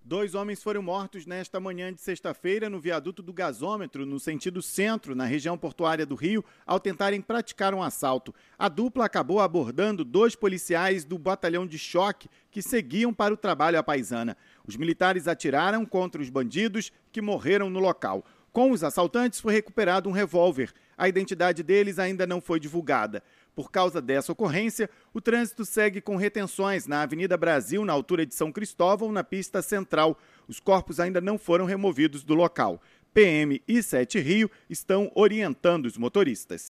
2 homens foram mortos nesta manhã de sexta-feira no viaduto do gasômetro, no sentido centro, na região portuária do Rio, ao tentarem praticar um assalto. A dupla acabou abordando 2 policiais do batalhão de choque que seguiam para o trabalho à paisana. Os militares atiraram contra os bandidos, que morreram no local. Com os assaltantes foi recuperado um revólver. A identidade deles ainda não foi divulgada. Por causa dessa ocorrência, o trânsito segue com retenções na Avenida Brasil, na altura de São Cristóvão, na pista central. Os corpos ainda não foram removidos do local. PM e 7 Rio estão orientando os motoristas.